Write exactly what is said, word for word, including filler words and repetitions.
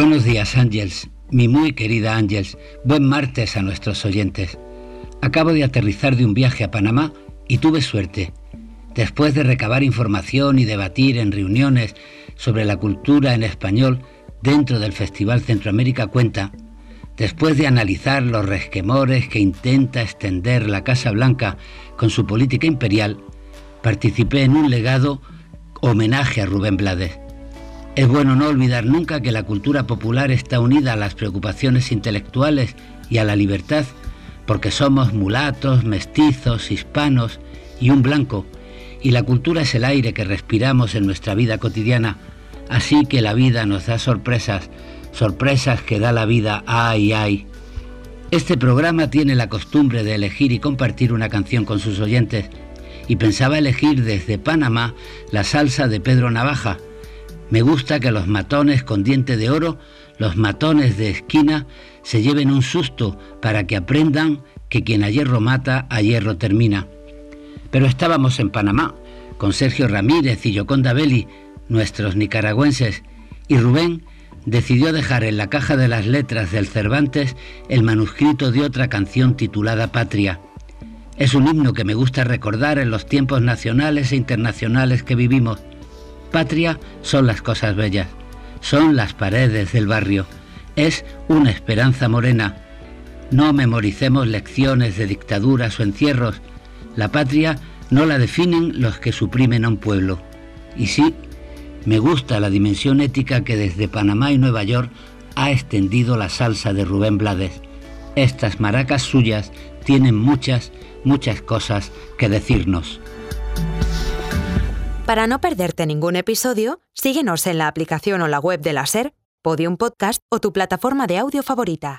Buenos días, Ángels, mi muy querida Ángels. Buen martes a nuestros oyentes. Acabo de aterrizar de un viaje a Panamá y tuve suerte. Después de recabar información y debatir en reuniones sobre la cultura en español dentro del Festival Centroamérica Cuenta, después de analizar los resquemores que intenta extender la Casa Blanca con su política imperial, participé en un legado homenaje a Rubén Blades. Es bueno no olvidar nunca que la cultura popular está unida a las preocupaciones intelectuales y a la libertad, porque somos mulatos, mestizos, hispanos y un blanco, y la cultura es el aire que respiramos en nuestra vida cotidiana, así que la vida nos da sorpresas, sorpresas que da la vida, ay, ay. Este programa tiene la costumbre de elegir y compartir una canción con sus oyentes, y pensaba elegir desde Panamá la salsa de Pedro Navaja. Me gusta que los matones con diente de oro, los matones de esquina, se lleven un susto para que aprendan que quien a hierro mata, a hierro termina. Pero estábamos en Panamá, con Sergio Ramírez y Yoconda Belli, nuestros nicaragüenses, y Rubén decidió dejar en la caja de las letras del Cervantes el manuscrito de otra canción titulada Patria. Es un himno que me gusta recordar en los tiempos nacionales e internacionales que vivimos. Patria son las cosas bellas, son las paredes del barrio, es una esperanza morena. No memoricemos lecciones de dictaduras o encierros. La patria no la definen los que suprimen a un pueblo. Y sí, me gusta la dimensión ética que desde Panamá y Nueva York ha extendido la salsa de Rubén Blades. Estas maracas suyas tienen muchas, muchas cosas que decirnos. Para no perderte ningún episodio, síguenos en la aplicación o la web de la SER, Podium Podcast o tu plataforma de audio favorita.